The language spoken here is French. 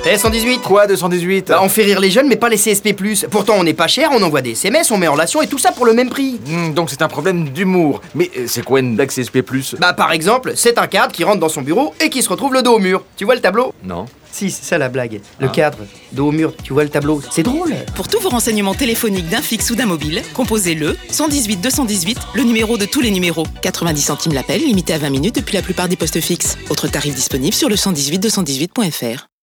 118. Quoi, 218? Bah, on fait rire les jeunes, mais pas les CSP+. Pourtant, on n'est pas cher, on envoie des SMS, on met en relation et tout ça pour le même prix. Donc c'est un problème d'humour. Mais c'est quoi une blague CSP+? Bah, par exemple, c'est un cadre qui rentre dans son bureau et qui se retrouve le dos au mur. Tu vois le tableau? Non. Si, c'est ça la blague. Le cadre, dos au mur, tu vois le tableau. C'est drôle. Pour tous vos renseignements téléphoniques d'un fixe ou d'un mobile, composez le 118 218, le numéro de tous les numéros. 90 centimes l'appel, limité à 20 minutes depuis la plupart des postes fixes. Autres tarifs disponibles sur le 118 218.fr.